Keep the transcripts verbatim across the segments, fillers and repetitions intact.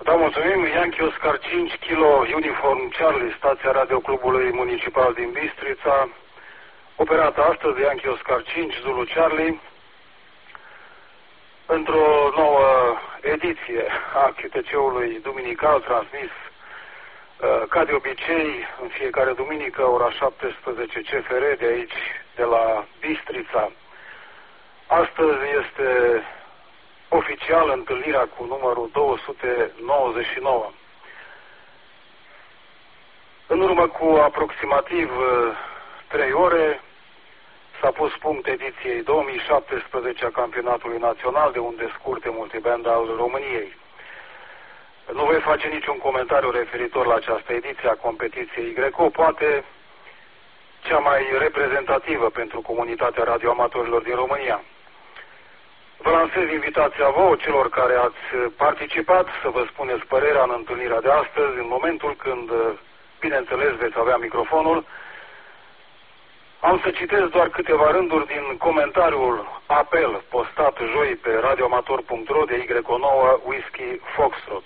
Da, mulțumim. Yankee Oscar cinci Kilo Uniform Charlie, stația radioclubului municipal din Bistrița, operată astăzi de Yankee Oscar cinci Zulu Charlie, într-o nouă ediție a Q T C-ului duminical, transmis ca de obicei în fiecare duminică, ora șaptesprezece C F R, de aici, de la Bistrița. Astăzi este oficial întâlnirea cu numărul două sute nouăzeci și nouă. În urmă cu aproximativ trei ore s-a pus punct ediției două mii șaptesprezece a Campionatului Național de Unde Scurte Multiband al României. Nu voi face niciun comentariu referitor la această ediție a competiției Greco, poate cea mai reprezentativă pentru comunitatea radioamatorilor din România. Vă lansez invitația vouă, celor care ați participat, să vă spuneți părerea în întâlnirea de astăzi, în momentul când, bineînțeles, veți avea microfonul. Am să citesc doar câteva rânduri din comentariul apel postat joi pe radioamator punct ro de Y nouă Whisky Foxtrot.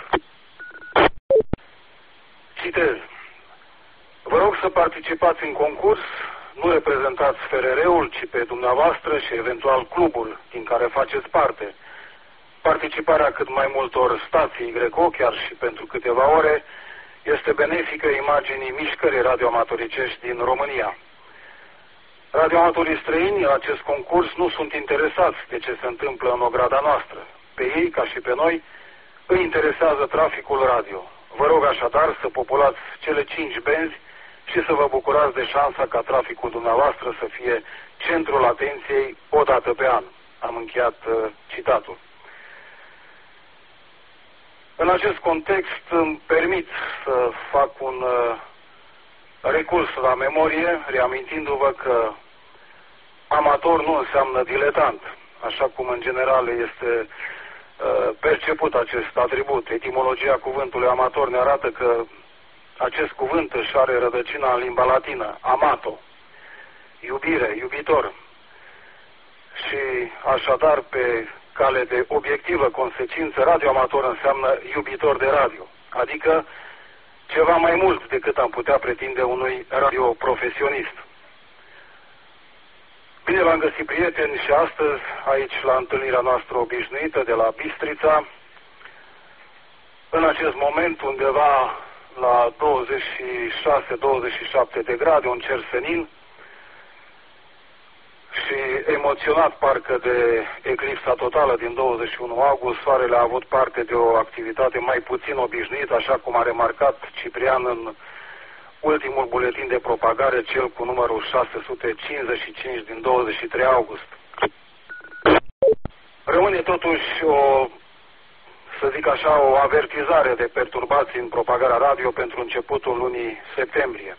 Citez. Vă rog să participați în concurs, nu reprezentați F R R-ul, ci pe dumneavoastră și eventual clubul din care faceți parte. Participarea cât mai multor stații Greco, chiar și pentru câteva ore, este benefică imaginii mișcării radioamatoricești din România. Radioamatorii străini în acest concurs nu sunt interesați de ce se întâmplă în ograda noastră. Pe ei, ca și pe noi, îi interesează traficul radio. Vă rog așadar să populați cele cinci benzi și să vă bucurați de șansa ca traficul dumneavoastră să fie centrul atenției o dată pe an. Am încheiat uh, citatul. În acest context îmi permit să fac un uh, recurs la memorie, reamintindu-vă că amator nu înseamnă diletant, așa cum în general este uh, perceput acest atribut. Etimologia cuvântului amator ne arată că acest cuvânt își are rădăcina în limba latină, amato, iubire, iubitor. Și așadar, pe cale de obiectivă consecință, radioamator înseamnă iubitor de radio, adică ceva mai mult decât am putea pretinde unui radioprofesionist. Bine v-am găsit, prieteni, și astăzi, aici, la întâlnirea noastră obișnuită de la Bistrița, în acest moment, undeva la douăzeci și șase douăzeci și șapte de grade, un cer senin, și emoționat parcă de eclipsa totală din douăzeci și unu august, soarele a avut parte de o activitate mai puțin obișnuită, așa cum a remarcat Ciprian în ultimul buletin de propagare, cel cu numărul șase sute cincizeci și cinci din douăzeci și trei august. Rămâne totuși o, să zic așa, o avertizare de perturbații în propagarea radio pentru începutul lunii septembrie.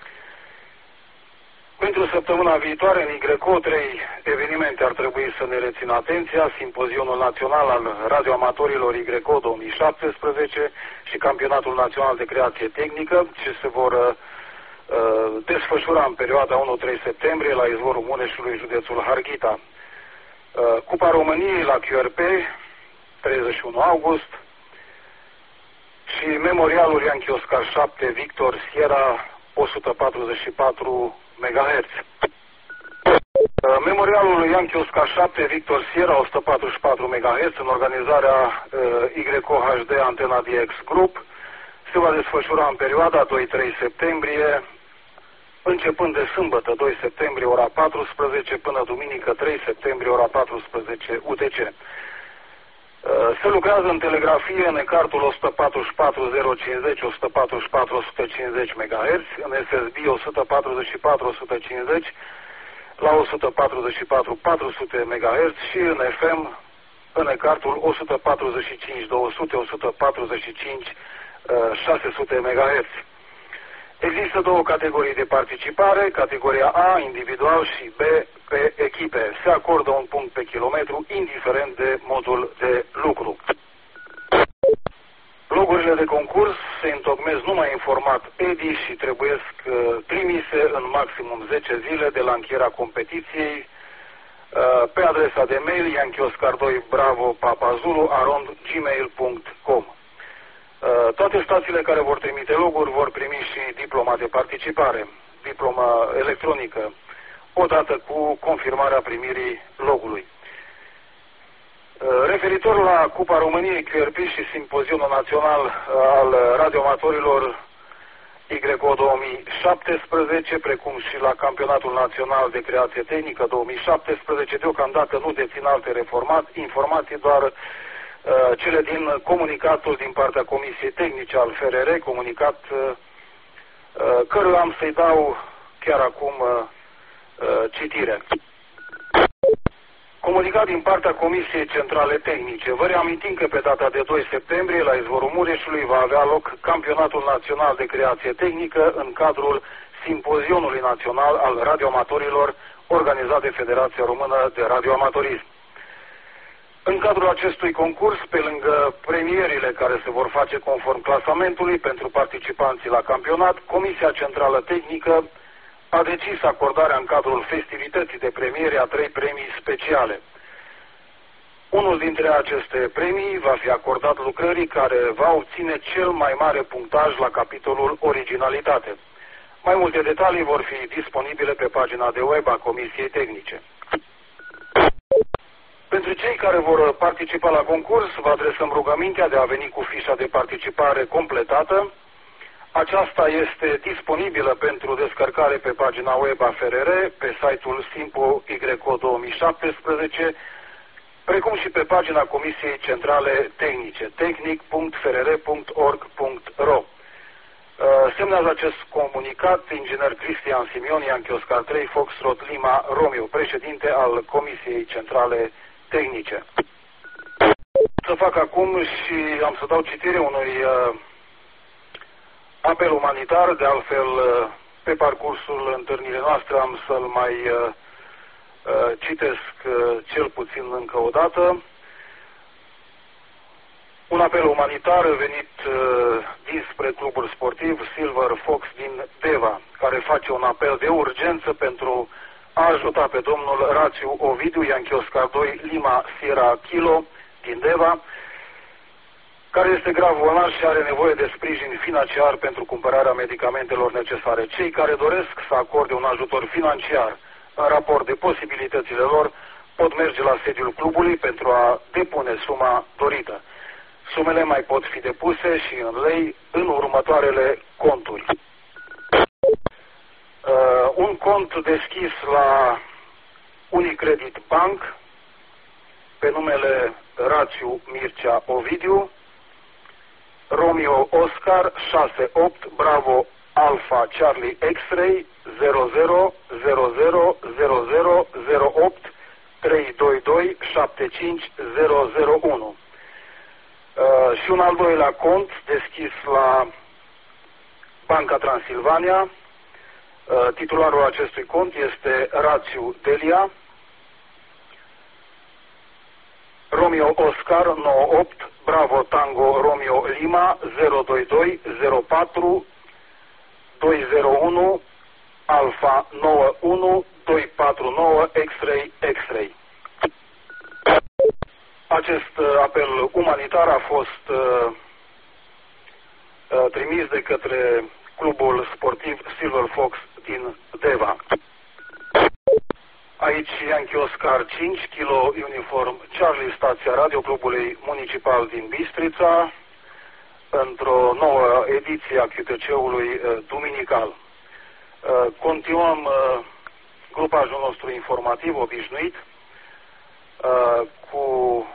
Pentru săptămâna viitoare, în Y trei evenimente ar trebui să ne rețină atenția: Simpozionul Național al Radioamatorilor Y două mii șaptesprezece și Campionatul Național de Creație Tehnică, ce se vor uh, desfășura în perioada unu trei septembrie la izvorul Muneșului, județul Harghita. Uh, Cupa României la Q R P, treizeci și unu august, și Memorialul Yankee Oscar șapte Victor Sierra o sută patruzeci și patru megahertz. Memorialul Yankee Oscar șapte Victor Sierra o sută patruzeci și patru megahertz, în organizarea uh, Y H D Antena D X Group, se va desfășura în perioada doi trei septembrie, începând de sâmbătă doi septembrie ora patrusprezece până duminică trei septembrie ora patrusprezece U T C. Se lucrează în telegrafie în ecartul o sută patruzeci și patru zero cincizeci o sută patruzeci și patru o sută cincizeci megahertz, în S S B o sută patruzeci și patru o sută cincizeci la o sută patruzeci și patru patru sute megahertz și în F M în ecartul o sută patruzeci și cinci două sute o sută patruzeci și cinci șase sute megahertz. Există două categorii de participare, categoria A, individual, și B, pe echipe. Se acordă un punct pe kilometru, indiferent de modul de lucru. Logurile de concurs se întocmesc numai în format E D I și trebuie trimise în maximum zece zile de la încheierea competiției pe adresa de mail yankee oscar doi bravo papa zulu arond gmail punct com. Toate stațiile care vor trimite loguri vor primi și diploma de participare, diploma electronică, odată cu confirmarea primirii logului. Referitor la Cupa României, Q R P și Simpozionul Național al Radioamatorilor Y O două mii șaptesprezece, precum și la Campionatul Național de Creație Tehnică două mii șaptesprezece, deocamdată nu dețin alte informații, doar uh, cele din comunicatul din partea Comisiei Tehnice al F R R, comunicat uh, căruia am să-i dau chiar acum uh, uh, citire. Comunicat din partea Comisiei Centrale Tehnice. Vă reamintim că pe data de doi septembrie, la izvorul Mureșului, va avea loc Campionatul Național de Creație Tehnică în cadrul Simpozionului Național al Radioamatorilor, organizat de Federația Română de Radioamatorism. În cadrul acestui concurs, pe lângă premierile care se vor face conform clasamentului pentru participanții la campionat, Comisia Centrală Tehnică a decis acordarea în cadrul festivității de premiere a trei premii speciale. Unul dintre aceste premii va fi acordat lucrării care va obține cel mai mare punctaj la capitolul originalitate. Mai multe detalii vor fi disponibile pe pagina de web a Comisiei Tehnice. Pentru cei care vor participa la concurs, vă adresăm rugămintea de a veni cu fișa de participare completată. Aceasta este disponibilă pentru descărcare pe pagina web a F R R, pe site-ul Simpo Y O două mii șaptesprezece, precum și pe pagina Comisiei Centrale Tehnice, tehnic punct f r r punct org punct r o. Semnează acest comunicat inginer Cristian Simion, Yankee Oscar trei, Foxtrot Lima Romeo, președinte al Comisiei Centrale Tehnice. Să fac acum și am să dau citire unui uh, apel umanitar, de altfel uh, pe parcursul întâlnirii noastre am să-l mai uh, uh, citesc uh, cel puțin încă o dată. Un apel umanitar venit uh, dinspre clubul sportiv Silver Fox din Deva, care face un apel de urgență pentru a ajuta pe domnul Rațiu Ovidiu, Yankee Oscar doi, Lima Sierra Kilo din Deva, care este grav bolnav și are nevoie de sprijin financiar pentru cumpărarea medicamentelor necesare. Cei care doresc să acorde un ajutor financiar în raport de posibilitățile lor pot merge la sediul clubului pentru a depune suma dorită. Sumele mai pot fi depuse și în lei în următoarele conturi. Uh, un cont deschis la Unicredit Bank pe numele Rațiu Mircea Ovidiu, Romeo Oscar șase opt Bravo Alpha Charlie X-Ray zero zero zero zero zero zero zero opt trei doi doi șapte cinci zero zero unu. Uh, și un al doilea cont deschis la Banca Transilvania. Uh, titularul acestui cont este Rațiu Delia, Romeo Oscar nouă opt Bravo Tango Romeo Lima zero doi doi zero patru doi zero unu Alpha nouă unu doi patru nouă X-Ray X-Ray. Acest uh, apel umanitar a fost uh, uh, trimis de către clubul sportiv Silver Fox din Deva. Aici Yankee Oscar cinci, Kilo Uniform Charlie, stația radio clubului municipal din Bistrița, într-o nouă ediție a Q T C-ului uh, duminical. Uh, continuăm uh, grupajul nostru informativ obișnuit uh, cu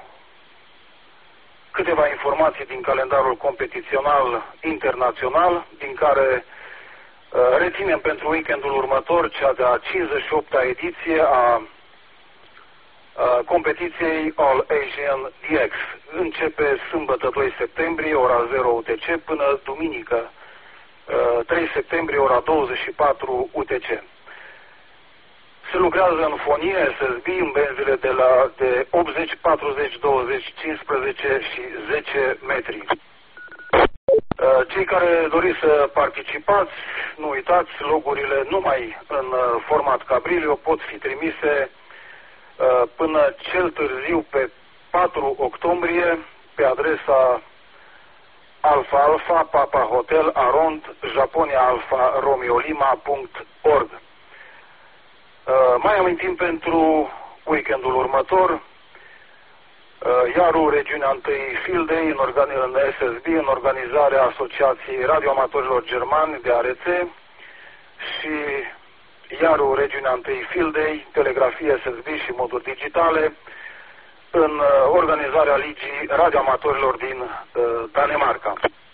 câteva informații din calendarul competițional internațional, din care uh, reținem pentru weekendul următor cea de-a cincizeci și opta ediție a uh, competiției All Asian D X. Începe sâmbătă doi septembrie, ora zero U T C, până duminică uh, trei septembrie, ora douăzeci și patru U T C. Se lucrează în fonie S S B în benzile de, la, de optzeci, patruzeci, douăzeci, cincisprezece și zece metri. Cei care doriți să participați, nu uitați, logurile numai în format Cabrilio pot fi trimise până cel târziu pe patru octombrie pe adresa Alfa Alfa Papa Hotel Arond Japonia Alfa Romeo Lima punct org. Uh, mai amintim pentru weekendul următor, uh, Iaru, regiunea întâi Field Day în, în S S B, în organizarea Asociației Radioamatorilor Germani de A R C, și Iaru, regiunea întâi Field Day, telegrafie S S B și moduri digitale, în uh, organizarea Ligii Radioamatorilor din uh, Danemarca.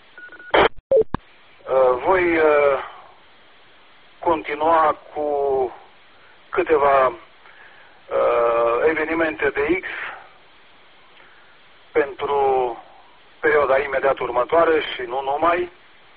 Uh, voi uh, continua cu câteva uh, evenimente de X pentru perioada imediat următoare și nu numai.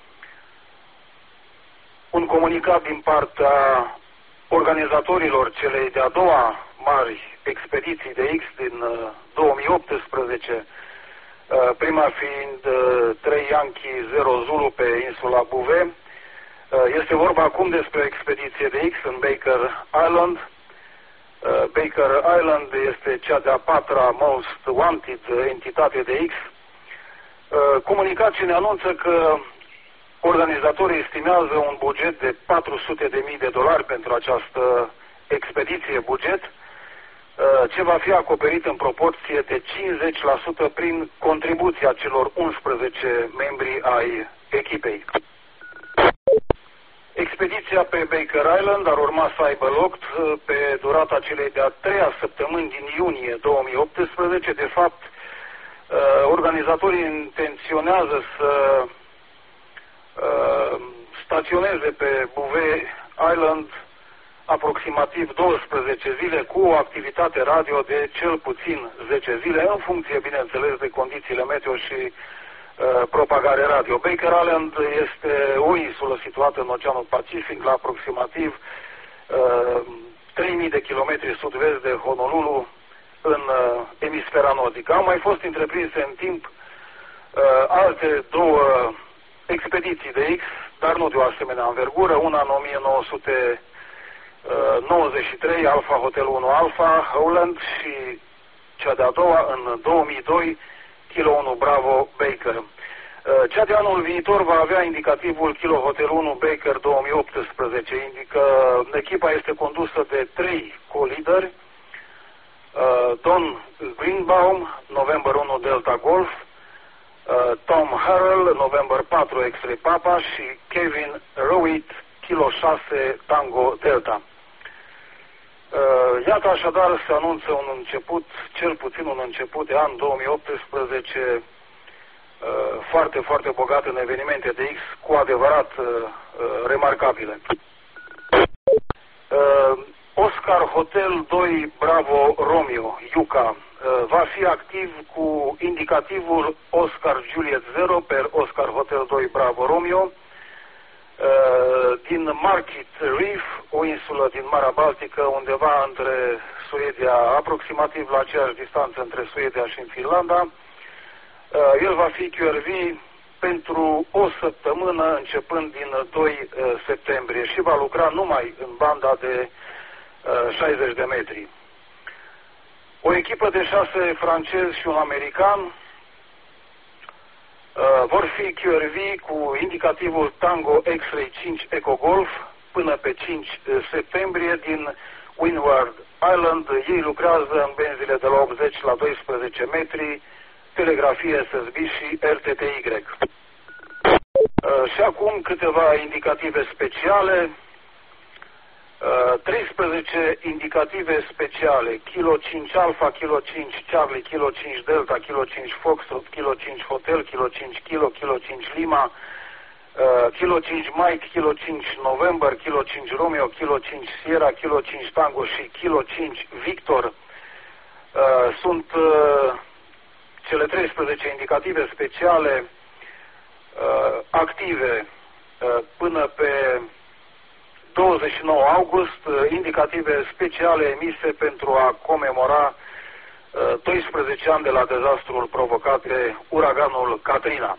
Un comunicat din partea organizatorilor celei de-a doua mari expediții de X din uh, două mii optsprezece, uh, prima fiind uh, trei Yankee zero Zulu pe insula Bouvet. Uh, este vorba acum despre o expediție de X în Baker Island. Uh, Baker Island este cea de-a patra Most Wanted entitate de X. Uh, comunicat ce ne anunță că organizatorii estimează un buget de patru sute de mii de dolari pentru această expediție buget, ce va fi acoperit în proporție de cincizeci la sută prin contribuția celor unsprezece membri ai echipei. Expediția pe Baker Island ar urma să aibă loc pe durata celei de-a treia săptămâni din iunie două mii optsprezece. De fapt, organizatorii intenționează să staționeze pe Bouvet Island aproximativ douăsprezece zile cu o activitate radio de cel puțin zece zile, în funcție, bineînțeles, de condițiile meteo și uh, propagare radio. Baker Island este o insulă situată în Oceanul Pacific, la aproximativ uh, trei mii de kilometri sud-vest de Honolulu, în uh, emisfera nordică. Au mai fost întreprinse în timp uh, alte două expediții de X, dar nu de o asemenea învergură, una în o mie nouă sute nouăzeci și trei, Alfa Hotel unu Alfa, Howland, și cea de-a doua în două mii doi, Kilo unu Bravo Baker. Cea de anul viitor va avea indicativul Kilo Hotel unu Baker două mii optsprezece. Indică, echipa este condusă de trei co-lideri, Don Greenbaum, November unu Delta Golf, Tom Harrell, November patru X-Ray Papa, și Kevin Rowit, Kilo șase Tango Delta. Iată așadar se anunță un început, cel puțin un început de an două mii optsprezece foarte, foarte bogat în evenimente de X cu adevărat remarcabile. Oscar Hotel doi Bravo Romeo, Yucca, va fi activ cu indicativul Oscar Juliet zero per Oscar Hotel doi Bravo Romeo, din Market Reef, o insulă din Marea Baltică, undeva între Suedia, aproximativ la aceeași distanță între Suedia și în Finlanda. El va fi Q R V pentru o săptămână începând din doi septembrie și va lucra numai în banda de șaizeci de metri. O echipă de șase francezi și un american Uh, vor fi Q R V cu indicativul Tango X-Ray cinci Eco Golf până pe cinci septembrie din Windward Island. Ei lucrează în benzile de la optzeci la doisprezece metri, telegrafie S S B și R T T Y. Uh, și acum câteva indicative speciale. Uh, treisprezece indicative speciale: Kilo cinci Alpha, Kilo cinci Charlie, Kilo cinci Delta, Kilo cinci Foxtrot, Kilo cinci Hotel, Kilo cinci Kilo, Kilo cinci Lima, uh, Kilo cinci Mike, Kilo cinci November, Kilo cinci Romeo, Kilo cinci Sierra, Kilo cinci Tango și Kilo cinci Victor. Uh, sunt uh, cele treisprezece indicative speciale uh, active uh, până pe douăzeci și nouă august, indicative speciale emise pentru a comemora doisprezece ani de la dezastrul provocat de uraganul Katrina.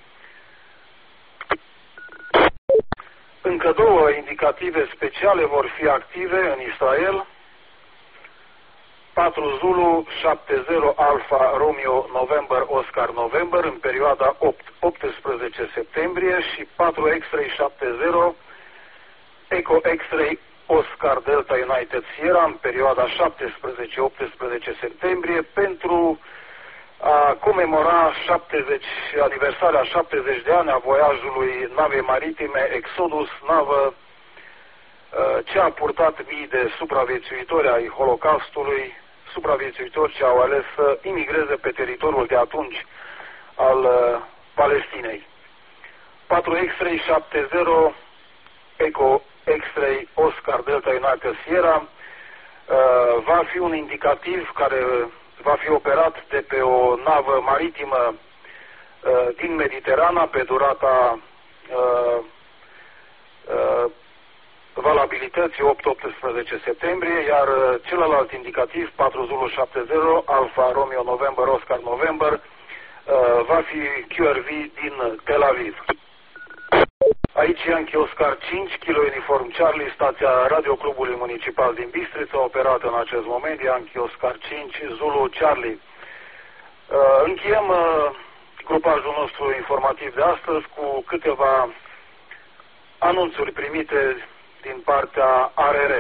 Încă două indicative speciale vor fi active în Israel. patru Zulu șapte zero Alfa Romeo November Oscar November în perioada opt optsprezece septembrie și patru X-Ray șapte zero Echo X-Ray Oscar Delta United Sierra în perioada șaptesprezece optsprezece septembrie pentru a comemora șaptezeci, aniversarea șaptezeci de ani a voiajului navei maritime Exodus, navă ce a purtat mii de supraviețuitori ai Holocaustului, supraviețuitori ce au ales să imigreze pe teritoriul de atunci al uh, Palestinei. patru X-Ray șapte zero Echo X-Ray Oscar Delta United Sierra uh, va fi un indicativ care va fi operat de pe o navă maritimă uh, din Mediterana pe durata uh, uh, valabilității opt optsprezece septembrie, iar celălalt indicativ, patru Zulu șapte zero Alfa Romeo November Oscar November, va fi Q R V din Tel Aviv. Aici Yankee Oscar cinci, Kilo Uniform Charlie, stația Radioclubului Municipal din Bistrița, operată în acest moment, Yankee Oscar cinci, Zulu Charlie. Încheiem grupajul nostru informativ de astăzi cu câteva anunțuri primite din partea A R R.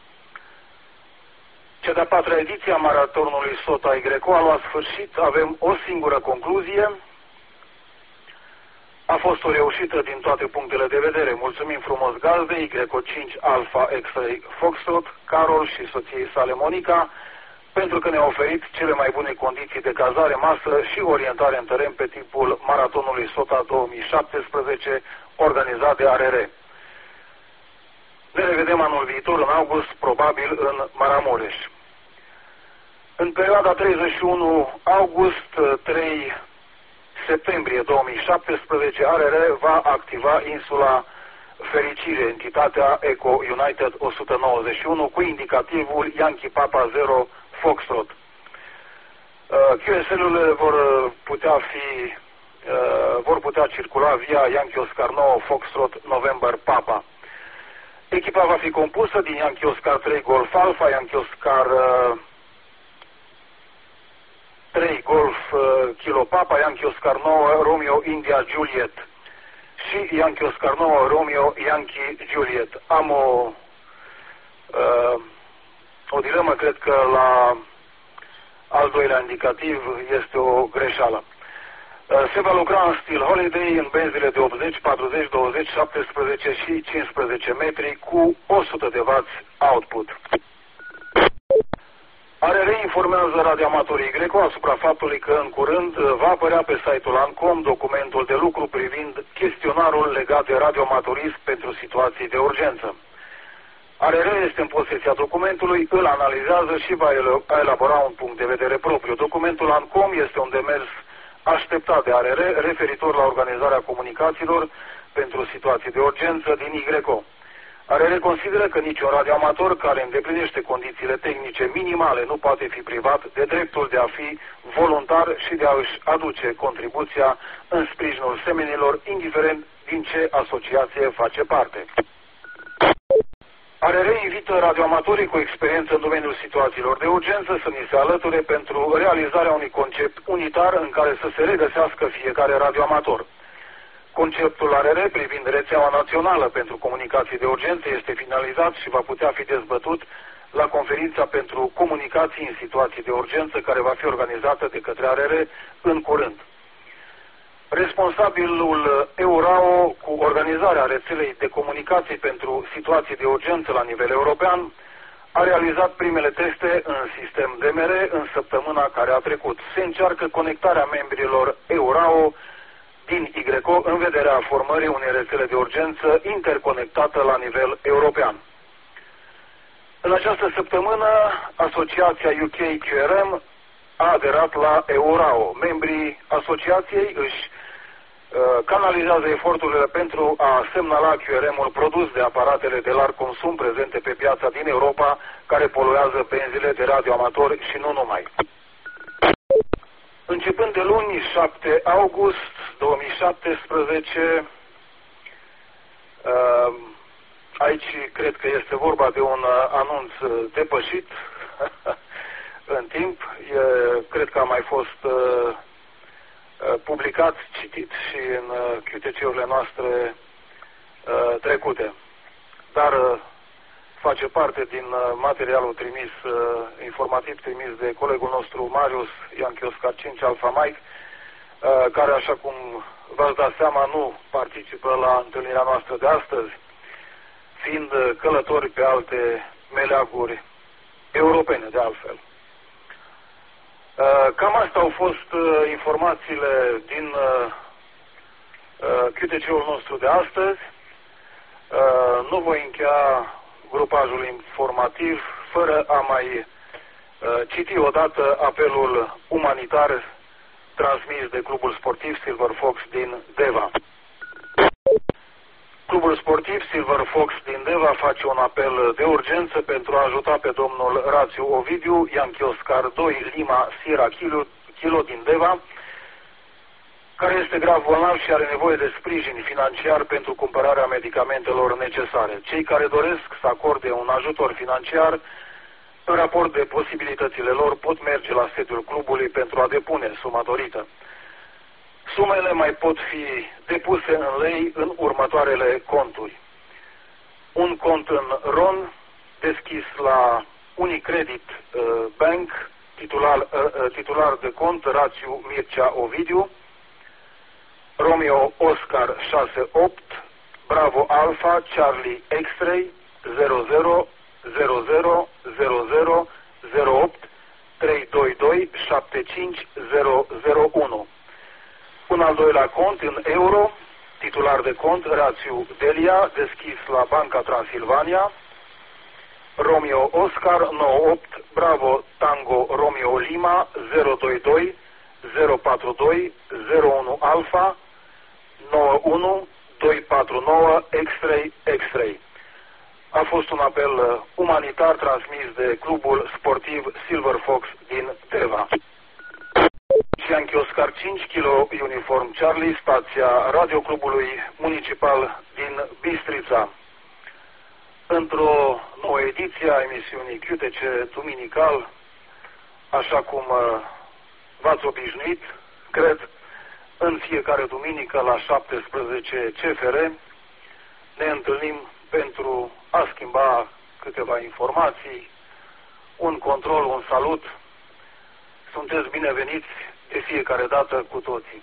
Cea de-a patra ediție a maratonului SOTA Igreco a luat sfârșit, avem o singură concluzie. A fost o reușită din toate punctele de vedere. Mulțumim frumos gazdei, Igreco cinci Alpha X-Ray Foxtrot, Carol și soției sale Monica, pentru că ne-a oferit cele mai bune condiții de cazare, masă și orientare în teren pe timpul maratonului SOTA două mii șaptesprezece, organizat de A R R. Ne revedem anul viitor, în august, probabil în Maramureș. În perioada treizeci și unu august - trei septembrie două mii șaptesprezece, A R R va activa insula Fericire, entitatea Eco United o sută nouăzeci și unu, cu indicativul Yankee Papa zero Foxtrot. Q S L-urile vor putea fi vor putea circula via Yankee Oscar nouă Foxtrot November Papa. Echipa va fi compusă din Yankee Oscar trei Golf Alpha, Yankee Oscar uh, trei Golf uh, Kilo Papa, Yankee Oscar nouă Romeo India Juliet și Yankee Oscar nouă Romeo Yankee Juliet. Am o, uh, o dilemă, cred că la al doilea indicativ este o greșeală. Se va lucra în stil holiday în benzile de optzeci, patruzeci, douăzeci, șaptesprezece și cincisprezece metri cu o sută de watt output. A R R informează radioamatorii Greco asupra faptului că în curând va apărea pe site-ul ANCOM documentul de lucru privind chestionarul legat de radioamatorism pentru situații de urgență. A R R este în posesia documentului, îl analizează și va elabora un punct de vedere propriu. Documentul ANCOM este un demers așteptat de A R R referitor la organizarea comunicațiilor pentru situații de urgență din Igreco. A R R consideră că niciun radioamator care îndeplinește condițiile tehnice minimale nu poate fi privat de dreptul de a fi voluntar și de a își aduce contribuția în sprijinul semenilor, indiferent din ce asociație face parte. A R R invită radioamatorii cu experiență în domeniul situațiilor de urgență să ni se alăture pentru realizarea unui concept unitar în care să se regăsească fiecare radioamator. Conceptul A R R privind rețeaua națională pentru comunicații de urgență este finalizat și va putea fi dezbătut la conferința pentru comunicații în situații de urgență care va fi organizată de către A R R în curând. Responsabilul EURAO cu organizarea rețelei de comunicații pentru situații de urgență la nivel european a realizat primele teste în sistem D M R în săptămâna care a trecut. Se încearcă conectarea membrilor EURAO din Igreco în vederea formării unei rețele de urgență interconectată la nivel european. În această săptămână, asociația U K Q R M a aderat la EURAO. Membrii asociației își uh, canalizează eforturile pentru a semnala Q R M-ul produs de aparatele de larg consum prezente pe piața din Europa, care poluează benzile de radioamatori și nu numai. Începând de luni, șapte august două mii șaptesprezece, uh, aici cred că este vorba de un anunț depășit, în timp. E, cred că a mai fost uh, publicat, citit și în uh, Q T C-urile noastre uh, trecute. Dar uh, face parte din uh, materialul trimis, uh, informativ trimis de colegul nostru Marius Ianchi Oscar cinci Alpha Mike, uh, care, așa cum v-ați dat seama, nu participă la întâlnirea noastră de astăzi, fiind uh, călători pe alte meleaguri europene, de altfel. Uh, cam astea au fost uh, informațiile din uh, uh, Q T C-ul nostru de astăzi. Uh, nu voi încheia grupajul informativ fără a mai uh, citi odată apelul umanitar transmis de Clubul Sportiv Silver Fox din Deva. Clubul Sportiv Silver Fox din Deva face un apel de urgență pentru a ajuta pe domnul Rațiu Ovidiu, Ianchi Oscar doi, Lima, Sierra Kilo, Kilo din Deva, care este grav bolnav și are nevoie de sprijin financiar pentru cumpărarea medicamentelor necesare. Cei care doresc să acorde un ajutor financiar, în raport de posibilitățile lor, pot merge la sediul clubului pentru a depune suma dorită. Sumele mai pot fi depuse în lei în următoarele conturi. Un cont în RON, deschis la Unicredit uh, Bank, titular, uh, titular de cont Rațiu Mircea Ovidiu, Romeo Oscar șase opt, Bravo Alpha Charlie X-Ray zero zero zero zero zero zero zero opt trei doi doi șapte cinci zero zero unu. Un al doilea cont în euro, titular de cont Rațiu Delia, deschis la Banca Transilvania, Romeo Oscar nouă opt, Bravo Tango Romeo Lima zero doi doi zero patru doi zero unu Alpha nouă unu doi patru nouă X-Ray X-Ray. A fost un apel umanitar transmis de Clubul Sportiv Silver Fox din Deva. Ianchi Oscar cinci Kilo Uniform Charlie, stația radioclubului municipal din Bistrița. Într-o nouă ediție a emisiunii Q T C Duminical, așa cum v-ați obișnuit, cred, în fiecare duminică la șaptesprezece C F R ne întâlnim pentru a schimba câteva informații, un control, un salut. Sunteți bineveniți de fiecare dată cu toții.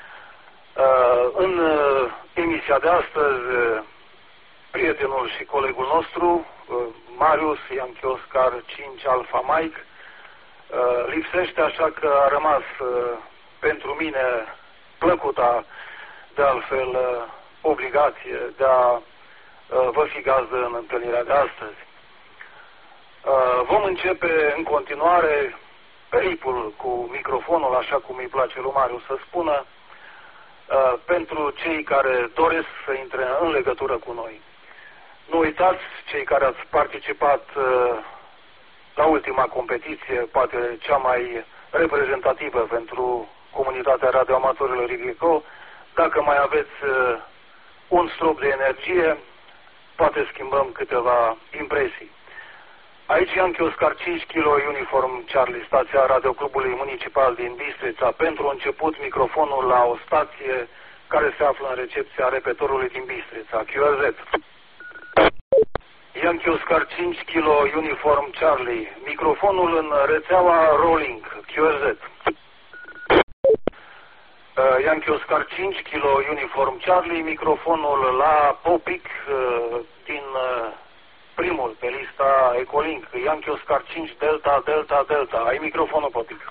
În emisia de astăzi, prietenul și colegul nostru, Marius Ianchi Oscar cinci Alpha Mike, lipsește, așa că a rămas pentru mine plăcuta, de altfel, obligație de a vă fi gazdă în întâlnirea de astăzi. Vom începe în continuare peripul cu microfonul, așa cum îi place lui Marius să spună, pentru cei care doresc să intre în legătură cu noi. Nu uitați, cei care ați participat la ultima competiție, poate cea mai reprezentativă pentru comunitatea radioamatorilor Y C O, dacă mai aveți un strop de energie, poate schimbăm câteva impresii. Aici Ianchi Oscar cinci Kilo Uniform Charlie, stația radioclubului municipal din Bistrița. Pentru început, microfonul la o stație care se află în recepția repetorului din Bistrița, Q R Z. Ianchi Oscar cinci Kilo Uniform Charlie, microfonul în rețeaua Rolling, Q R Z. Uh, Ianchi Oscar cinci Kilo Uniform Charlie, microfonul la Popic uh, din uh, primul pe lista Ecolink, Ianchi Oscar cinci Delta Delta Delta. Ai microfonul, Popic?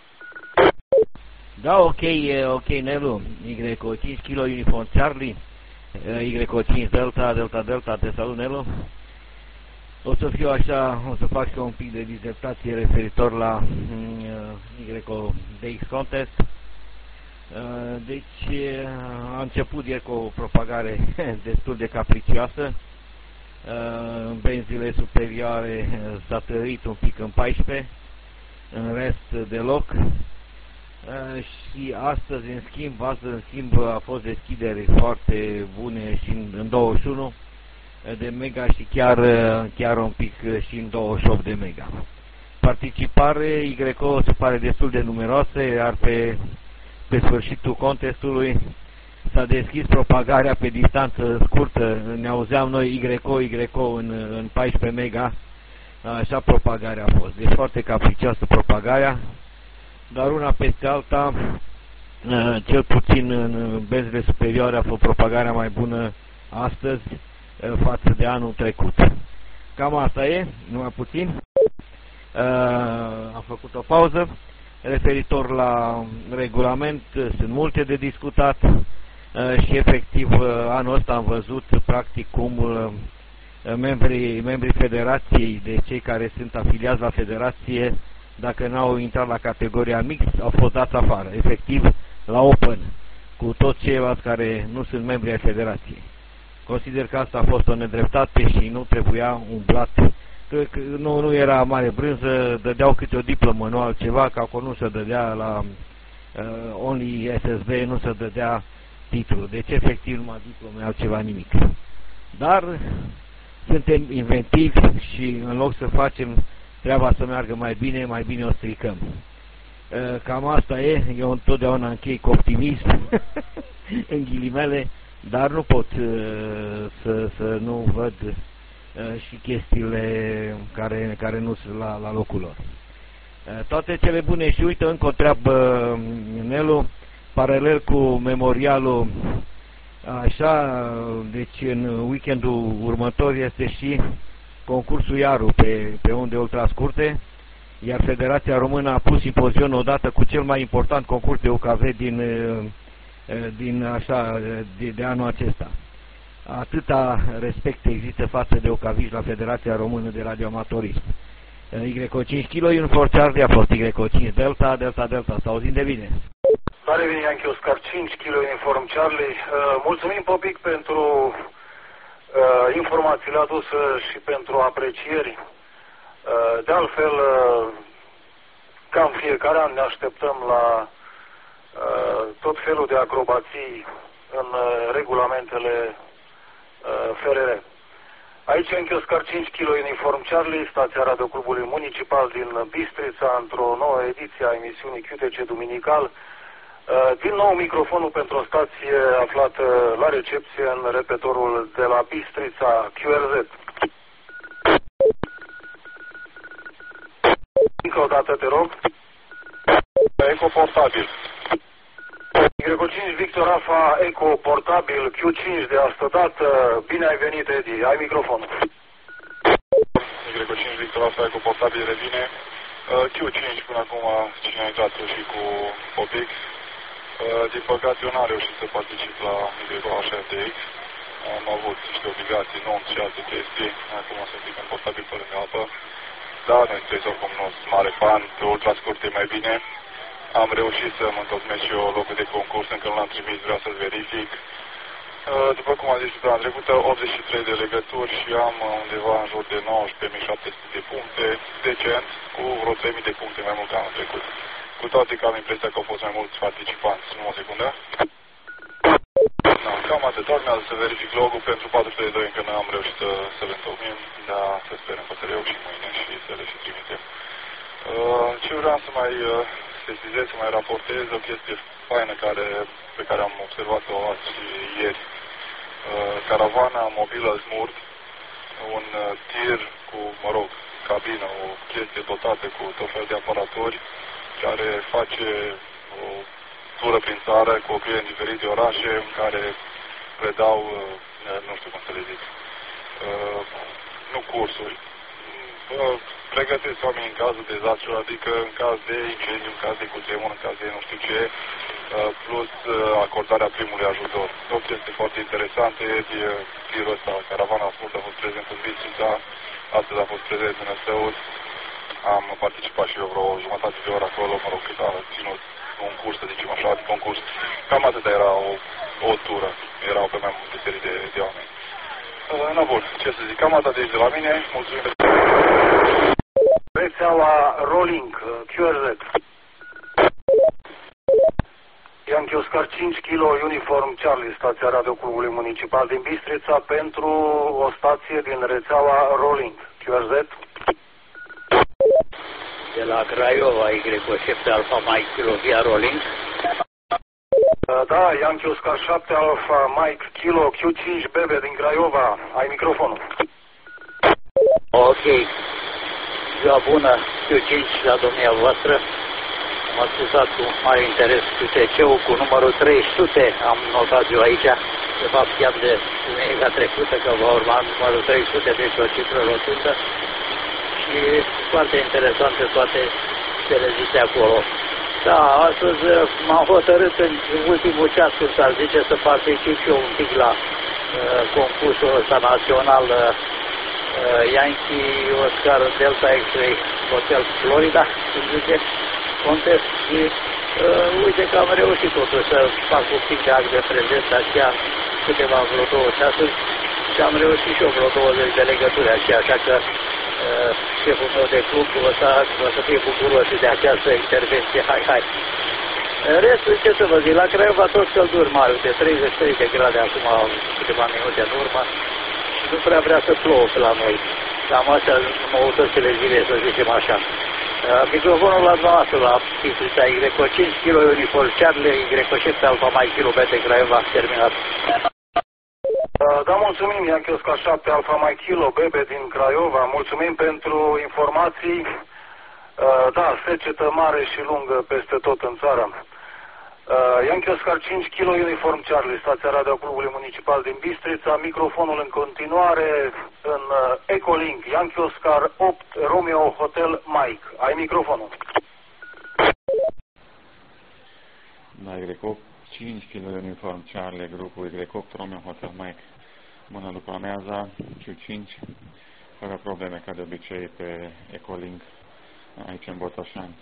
Da, ok, ok, Nelu. Y O cinci Kilo Uniform Charlie, Y O cinci Delta Delta Delta. Te salut, Nelu. O să fiu așa, o să fac și un pic de dizertație referitor la uh, Y O D X Contest. Uh, deci uh, a început ieri cu o propagare destul de capricioasă. Uh, în benzile superioare s-a tărit un pic în paisprezece, în rest deloc. Uh, și astăzi, în schimb, astăzi, în schimb, a fost deschideri foarte bune și în, în douăzeci și unu de mega și chiar, chiar un pic și în douăzeci și opt de mega. participare, Y O se pare destul de numeroase, iar pe, pe sfârșitul contestului s-a deschis propagarea pe distanță scurtă. Ne auzeam noi Y O, Y O în, în paisprezece mega, așa propagarea a fost. Deci foarte capricioasă propagarea, dar una peste alta, cel puțin în benzile superioare a fost propagarea mai bună astăzi față de anul trecut. Cam asta e, numai puțin. Am făcut o pauză. Referitor la regulament, sunt multe de discutat și efectiv anul ăsta am văzut practic cum membrii, membrii federației, de cei care sunt afiliați la federație, dacă n-au intrat la categoria mix, au fost dați afară, efectiv la open, cu toți ceilalți care nu sunt membri ai federației. Consider că asta a fost o nedreptate și nu trebuia umblat. Cred că nu, nu era mare brânză, dădeau câte o diplomă, nu altceva, că acolo nu se dădea la uh, Only S S B, nu se dădea titlul. Deci efectiv numai diplome, altceva nimic. Dar suntem inventivi și în loc să facem treaba să meargă mai bine, mai bine o stricăm. Uh, cam asta e, eu întotdeauna închei cu optimism, în ghilimele, dar nu pot uh, să, să nu văd uh, și chestiile care, care nu sunt la, la locul lor. Uh, toate cele bune și uite încă o treabă, Nelu, paralel cu memorialul, așa, deci în weekendul următor este și concursul Iaru pe, pe unde ultra scurte, iar Federația Română a pus simpozion odată cu cel mai important concurs de U K V din uh, din așa, de, de anul acesta. Atâta respect există față de ocaviști la Federația Română de Radioamatorism. Y O cinci kilo, Uniform Charlie, a fost Y O cinci Delta, Delta, Delta, să auzim de bine. La revenire Yankee Oscar cinci kilo, Uniform Charlie. Uh, mulțumim, Popic, pentru uh, informațiile aduse și pentru aprecieri. Uh, de altfel, uh, cam fiecare an ne așteptăm la tot felul de acrobații în regulamentele F R R. Aici în Oscar cinci kilo, Uniform Charlie, stația Radioclubului Municipal din Bistrița, într-o nouă ediție a emisiunii Q T C Duminical. Din nou microfonul pentru o stație aflată la recepție în repetorul de la Bistrița, Q R Z. Încă o dată, te rog. Eco portabil. Y O cinci Victor Alpha Eco portabil Q cinci de asta dată. Bine ai venit, Edi. Ai microfonul. Y O cinci Victor Alpha Eco portabil revine. Uh, Q cinci până acum cine a intrat și cu Popic. Uh, din păcate eu n-am reușit să particip la Y O H F D X. Am avut niște obligații, non și alte chestii. Acum să zic în portabil pe lângă apă. Dar nu este oricum nu sunt mare fan. Pe ultra scurt e mai bine. Am reușit să mă întocmesc și eu locul de concurs, încă nu l-am trimis, vreau să-l verific. După cum am zis săptămâna trecută, optzeci și trei de legături și am undeva în jur de nouăsprezece mii șapte sute de puncte, decent, cu vreo trei mii de puncte mai mult ca anul trecut. Cu toate că am impresia că au fost mai mulți participanți. Nu o secundă. Da, cam atât. Urmează să verific logul pentru patru sute de doi, încă nu am reușit să, să le întocmim, dar să sperăm că să reușim mâine și să le și trimitem. Ce vreau să mai sesizez, să mai raportez o chestie faină care, pe care am observat-o azi și ieri. Caravana mobilă Smurt, un tir cu, mă rog, cabină, o chestie dotată cu tot fel de aparatori, care face o tură prin țară cu oprire în diferite orașe în care predau, nu știu cum să le zic, nu cursuri, pregătesc oamenii în cazul dezastrului, adică în caz de incendiu, în caz de cutremur, în caz de nu știu ce, plus acordarea primului ajutor. O chestie foarte interesantă, tirul ăsta, caravana scurtă a fost prezent în Bistrița, astăzi a fost prezent în Ăstăuți, am participat și eu vreo jumătate de oră acolo, mă rog, cât a ținut un curs, să zicem așa, de concurs. Cam atât era o, o tură, erau pe mai multe serii de, de oameni. Na bun, ce să zic, cam atât de aici de la mine, mulțumim. Rețeaua Rolling, Q R Z. Yankee Oscar cinci kilo, Uniform Charlie, stația Radioclubului Municipal din Bistrița, pentru o stație din rețeaua Rolling, Q R Z. de la Craiova, Y șapte Alfa Mike Kilo via Rolling. Da, Yankee Oscar șapte Alfa Mike Kilo Q cinci Bebe din Craiova, ai microfonul. Ok, ziua bună, Q cinci la domnia voastră. Am ascultat cu mare interes Q T C-ul cu numărul trei sute, am notat eu aici, de fapt chiar de duminica trecută că va urma numărul trei sute, deci o cifră rotundă. Și foarte interesante toate cele zise acolo. Da, astăzi m-am hotărât în ultimul ceas, cum s-ar zice, să particip și eu un pic la uh, concursul ăsta național uh, Yankee Oscar Delta X-Ray Hotel Florida, cum zice, contest și uh, uite că am reușit totuși să fac un pic de act de prezență așa câteva vreo două ceasuri și am reușit și eu vreo douăzeci de legături așa, așa că uh, șeful meu de club o să, o să fie bucuros de această intervenție, hai, hai. În restul, ce să vă zic, la Craiova tot călduri mari, de treizeci și trei de grade acum câteva minute în urmă și nu prea vrea să plouă pe la noi. Cam astea noutățile zilei, să zicem așa. Uh, microfonul la dumneavoastră, la pista Y cinci Kilo Uniform Charlie, Y șapte Alfa Mike Kilo Bete Craiova, terminat. Da, mulțumim, Yankee Oscar șapte Alfa Mike Kilo Bebe din Craiova, mulțumim pentru informații. Da, secetă mare și lungă peste tot în țară. Yankee Oscar cinci Kilo Uniform Charlie, stația Radio Clubului Municipal din Bistrița, microfonul în continuare în Ecolink, Yankee Oscar opt Romeo Hotel Mike. Ai microfonul. Da, Y opt cinci Kilo Uniform Charlie, grupul Y opt Romeo Hotel Mike. Bună după amiaza, Q cinci, fără probleme ca de obicei pe Ecolink, aici în Botoșani.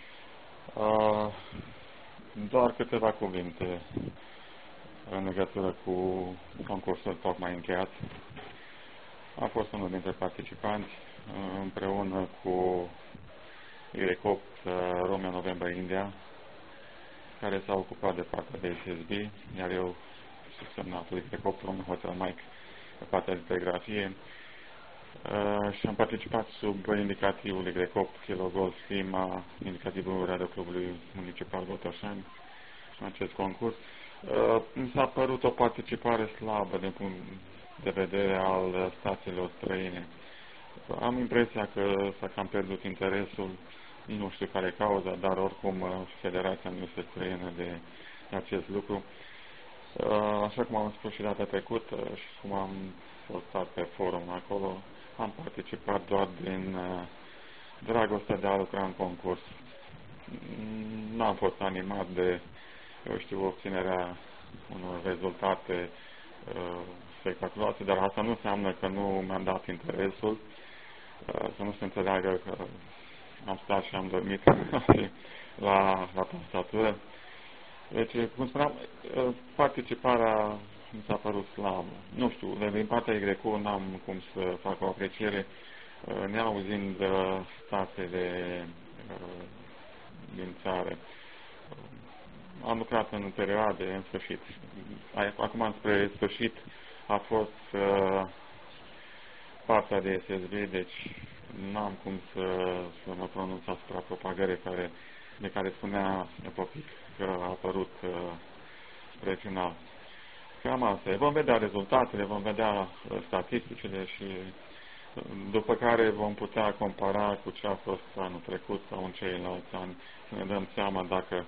Uh, doar câteva cuvinte în legătură cu concursul tocmai încheiat. A fost unul dintre participanți, împreună cu Y opt Romeo November India, care s-a ocupat de partea de S S B, iar eu subsemnatul Y opt Romeo Hotel Mike pe partea de telegrafie. Uh, și am participat sub indicativul Y opt Kilo Golf Lima, indicativul Radio Clubului Municipal Botoșani în acest concurs. Uh, mi s-a părut o participare slabă din punct de vedere al stațiilor străine. Am impresia că s-a cam pierdut interesul, nu știu care e cauza, dar oricum Federația nu se străină de, de acest lucru. Uh, așa cum am spus și data trecută și cum am postat pe forum acolo, am participat doar din uh, dragostea de a lucra în concurs. Nu am fost animat de, eu știu, obținerea unor rezultate uh, spectaculoase, dar asta nu înseamnă că nu mi-am dat interesul, uh, să nu se înțeleagă că am stat și am dormit la, la tastatură. Deci, cum spuneam, participarea mi s-a părut slabă. Nu știu, de din partea Y Q n-am cum să fac o apreciere, neauzind statele din țară. Am lucrat în perioade, în sfârșit. Acum, spre sfârșit, a fost partea de S S B, deci n-am cum să, să mă pronunț asupra propagării care, de care spunea Popic că a apărut uh, spre final. Cam asta e. Vom vedea rezultatele, vom vedea uh, statisticile și uh, după care vom putea compara cu ce a fost anul trecut sau în ceilalți ani, să ne dăm seama dacă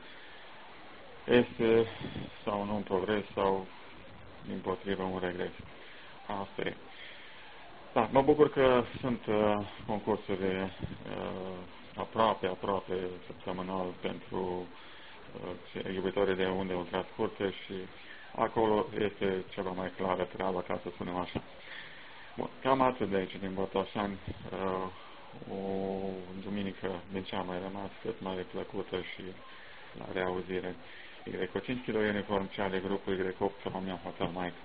este sau nu un progres sau din potrivă un regres. Asta e. Da, mă bucur că sunt uh, concursuri uh, aproape, aproape săptămânal pentru uh, iubitorii de unde ultrascurte și acolo este ceva mai clară treaba, ca să spunem așa. Bun, cam atât de aici, din Botoșani, uh, o duminică din cea mai rămas, cât mai plăcută și la reauzire. Y cinci Kilo Uniform Charlie, grupul Y opt Romeo Hotel Mike.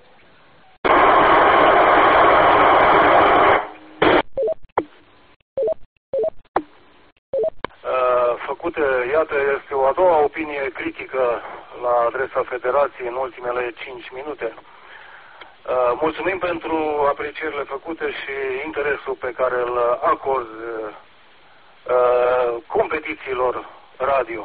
Făcute, iată, este o a doua opinie critică la adresa Federației în ultimele cinci minute. Mulțumim pentru aprecierile făcute și interesul pe care îl acord uh, competițiilor radio.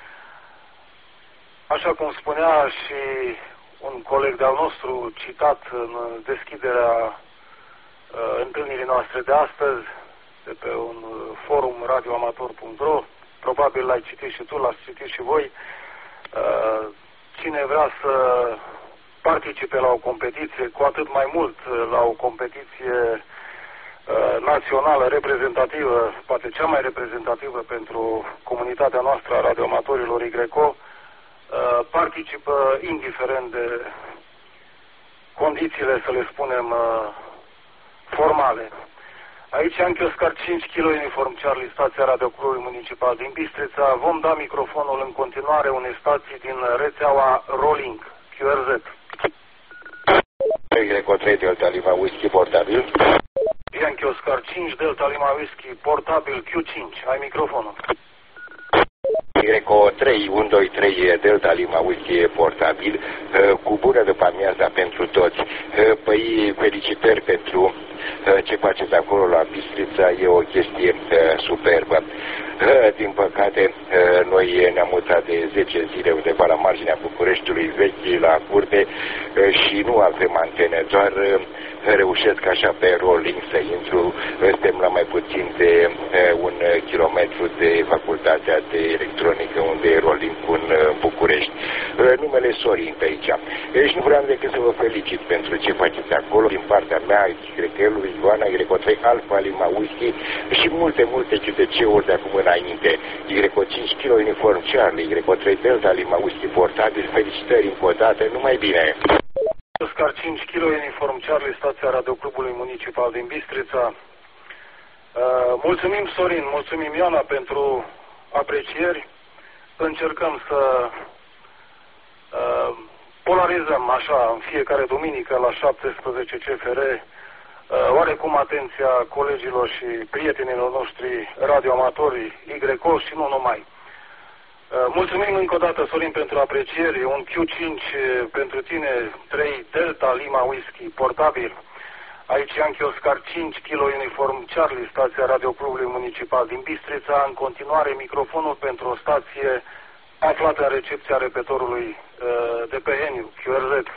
Așa cum spunea și un coleg de-al nostru citat în deschiderea uh, întâlnirii noastre de astăzi, de pe un forum radioamator punct ro, probabil l-ai citit și tu, l-ați citit și voi, uh, cine vrea să participe la o competiție, cu atât mai mult la o competiție uh, națională, reprezentativă, poate cea mai reprezentativă pentru comunitatea noastră a radioamatorilor Y C O, uh, participă indiferent de condițiile, să le spunem, uh, formale. Aici am Oscar cinci kilo uniform Charlie, stația radioclubului municipal din Bistrița. Vom da microfonul în continuare unei stații din rețeaua Rolling, Q R Z. Y C O trei Delta Lima Whisky portabil. Yankee Oscar cinci Delta Lima Whisky portabil Q cinci. Ai microfonul. Y C O trei unu doi trei Delta Lima Whisky portabil, cu bună după amiaza pentru toți. Păi, felicitări pentru ce faceți acolo la Bistrița, e o chestie superbă. Din păcate, noi ne-am mutat de zece zile undeva la marginea Bucureștiului vechi, la curte, și nu avem antene, doar reușesc așa pe rolling să intru. Suntem la mai puțin de un kilometru de facultatea de electronică unde e rolling în București. Numele Sorin pe aici. Deci nu vreau decât să vă felicit pentru ce faceți acolo, din partea mea, Chrechelului, Ioana, Y C O trei Alfa Lima Whisky și multe, multe C T C-uri de acum înainte. Y C O cinci kilo uniform Charlie, Y C O trei Delta Lima Whisky portabil, felicitări încă o dată, numai bine! Oscar cinci kilo uniform Charlie, stația radioclubului municipal din Bistrița. Uh, mulțumim, Sorin, mulțumim, Ioana, pentru aprecieri. Încercăm să uh, polarizăm așa în fiecare duminică la șaptesprezece C F R uh, oarecum atenția colegilor și prietenilor noștri radioamatori Y C O și nu numai. Mulțumim încă o dată, Sorin, pentru aprecieri. Un Q cinci pentru tine, trei Delta Lima Whisky portabil. Aici Yankee Oscar cinci kilo uniform Charlie, stația radioclubului municipal din Bistrița. În continuare, microfonul pentru o stație aflată în recepția repetorului de pe Heniu, Q R Z.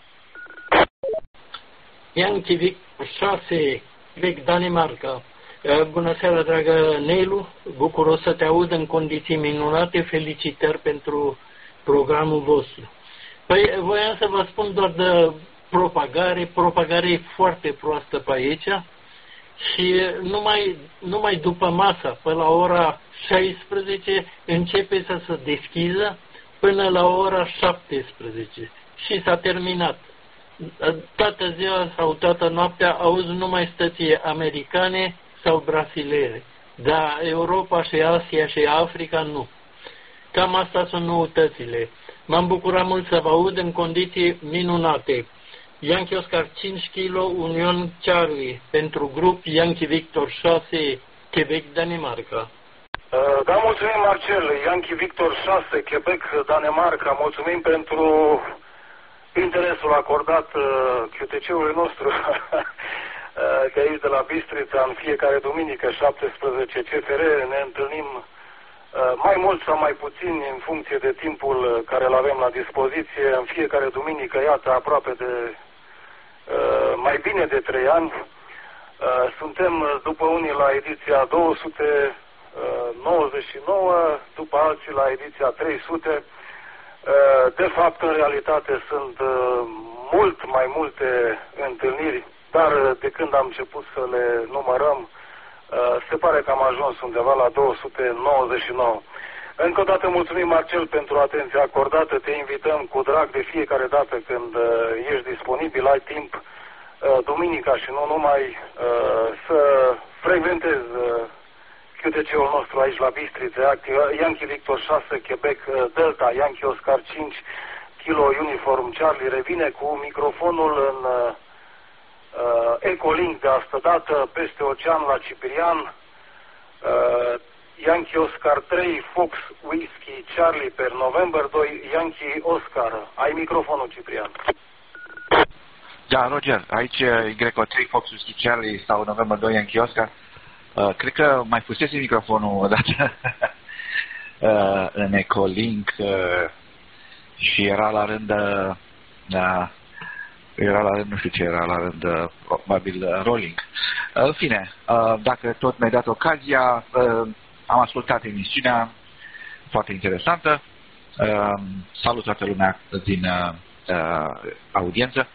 Yankee Vic șase, Vic Danemarca. Bună seara, dragă Nelu, bucuros să te aud în condiții minunate, felicitări pentru programul vostru. Păi, voiam să vă spun doar de propagare, propagare e foarte proastă pe aici și numai, numai după masa, până la ora șaisprezece, începe să se deschiză până la ora șaptesprezece și s-a terminat. Toată ziua sau toată noaptea auzi numai stații americane sau brasileire, dar Europa și Asia și Africa nu. Cam asta sunt noutățile. M-am bucurat mult să vă aud în condiții minunate. Yankee Oscar cinci kilo Union Charlie pentru grup Yankee Victor șase Quebec Danemarca. Da, mulțumim, Marcel. Yankee Victor șase Quebec Danemarca. Mulțumim pentru interesul acordat Q T C-ului nostru de aici de la Bistrița. În fiecare duminică, șaptesprezece C F R, ne întâlnim mai mult sau mai puțin în funcție de timpul care îl avem la dispoziție. În fiecare duminică, iată, aproape de mai bine de trei ani. Suntem după unii la ediția două sute nouăzeci și nouă, după alții la ediția trei sute. De fapt, în realitate, sunt mult mai multe întâlniri, dar de când am început să le numărăm, se pare că am ajuns undeva la două sute nouăzeci și nouă. Încă o dată mulțumim, Marcel, pentru atenția acordată. Te invităm cu drag de fiecare dată când ești disponibil, ai timp, duminica și nu numai, să frecventezi Q T C-ul nostru aici la Bistrița. Yankee Victor șase Quebec Delta, Yankee Oscar cinci kilo uniform Charlie revine cu microfonul în uh, Ecolink de astă dată peste ocean la Ciprian. uh, Yankee Oscar trei Fox Whisky Charlie per November doi Yankee Oscar. Ai microfonul, Ciprian. Da, Roger, aici Y C O trei Fox Whisky Charlie sau November doi Yankee Oscar. Uh, cred că mai fusese microfonul odată uh, în Ecolink uh, și era la rând uh, uh, era la rând, nu știu ce era la rând, uh, probabil uh, Rolling. Uh, în fine, uh, dacă tot mi-ai dat ocazia, uh, am ascultat emisiunea, foarte interesantă. Uh, salut toată lumea din uh, uh, audiență.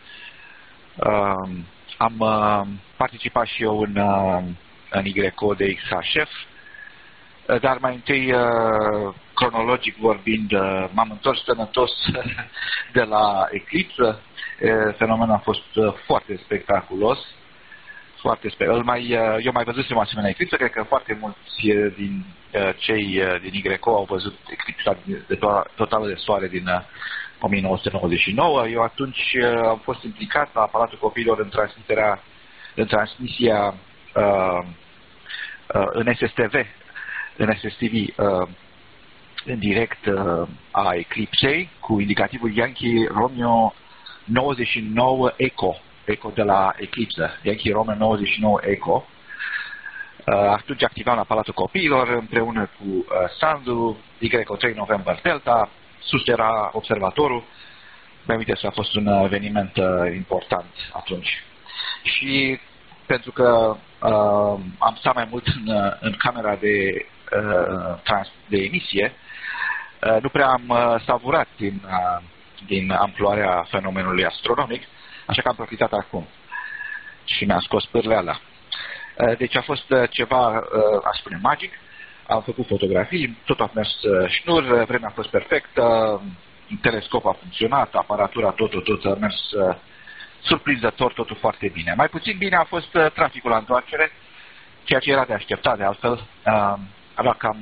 Uh, am uh, participat și eu în, uh, în Y C O de X H F, uh, dar mai întâi, uh, cronologic vorbind, uh, m-am întors sănătos de la eclipsă. Uh, fenomenul a fost uh, foarte spectaculos. Foarte sper. Îl mai, eu mai văzusem o asemenea eclipsă, cred că foarte mulți din uh, cei uh, din Y C O au văzut eclipsa de to totală de soare din uh, o mie nouă sute nouăzeci și nouă. Eu atunci uh, am fost implicat la Palatul Copiilor în transmiterea, în transmisia uh, uh, în S S T V, în S S T V, uh, în direct uh, a eclipsei, cu indicativul Yankee Romeo nouăzeci și nouă Echo. Eco de la eclipsă, Yankee Romeo nouăzeci și nouă Eco. Atunci activam la Palatul Copiilor împreună cu uh, Sandu, Y C O trei November Delta, sus era observatorul. Mi-am aminte că a fost un eveniment uh, important atunci. Și pentru că uh, am stat mai mult în, în camera de, uh, trans, de emisie, uh, nu prea am uh, savurat din, uh, din amploarea fenomenului astronomic. Așa că am profitat acum și mi-am scos pârleala. Deci a fost ceva, aș spune, magic. Am făcut fotografii, tot a mers șnur, vremea a fost perfectă, telescopul a funcționat, aparatura, totul, tot a mers surprinzător, totul foarte bine. Mai puțin bine a fost traficul la întoarcere, ceea ce era de așteptat, de altfel. Avea cam...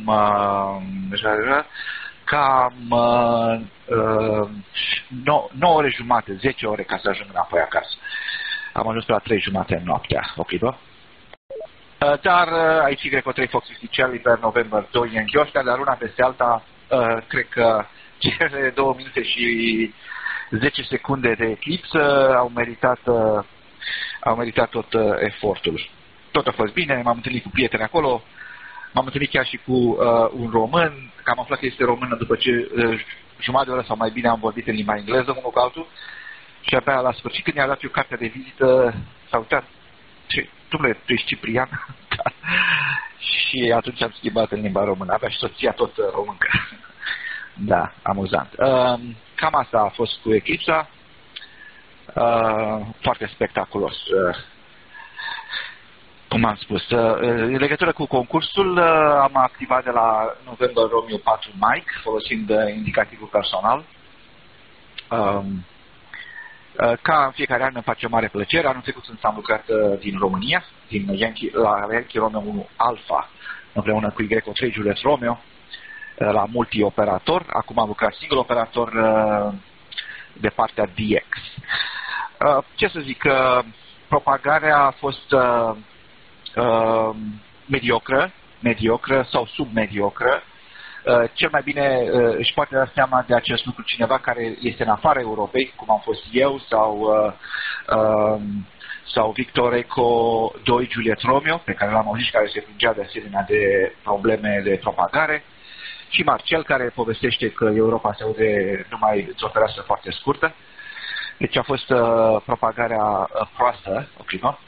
cam uh, nouă ore jumate, zece ore ca să ajung înapoi acasă. Am ajuns pe la trei jumate noaptea, o clipă. Uh, dar uh, aici Y C O trei Fox cincisprezece Charlie per November doi în Gheoștea, dar una peste alta, uh, cred că cele două minute și zece secunde de eclipsă au meritat, uh, au meritat tot uh, efortul. Tot a fost bine, m-am întâlnit cu prieteni acolo, m-am întâlnit chiar și cu uh, un român, că am aflat că este română după ce uh, jumătate de oră sau mai bine am vorbit în limba engleză unul cu altul și abia la sfârșit când i-a dat eu cartea de vizită s-a uitat, ce, dumne, tu ești ciprian? Și atunci am schimbat în limba română, avea și soția tot uh, româncă. Da, amuzant. Uh, cam asta a fost cu eclipsa, uh, foarte spectaculos. Uh, Cum am spus, în legătură cu concursul, am activat de la November Romeo patru Mike, folosind indicativul personal. Ca în fiecare an îmi face o mare plăcere. Anul trecut am lucrat din România, din Yankee, la Yankee Romeo unu Alpha, împreună cu Y C O trei Juliet Romeo, la multi-operator. Acum am lucrat single operator de partea D X. Ce să zic, propagarea a fost Uh, mediocră, mediocră sau submediocră. Uh, cel mai bine uh, își poate da seama de acest lucru cineva care este în afara Europei, cum am fost eu sau, uh, uh, sau Victor Eco doi Juliet Romeo, pe care l-am auzit și care se plângea de asemenea de probleme de propagare, și Marcel, care povestește că Europa se aude numai într-o fereastră foarte scurtă. Deci a fost uh, propagarea uh, proastă, o clipă.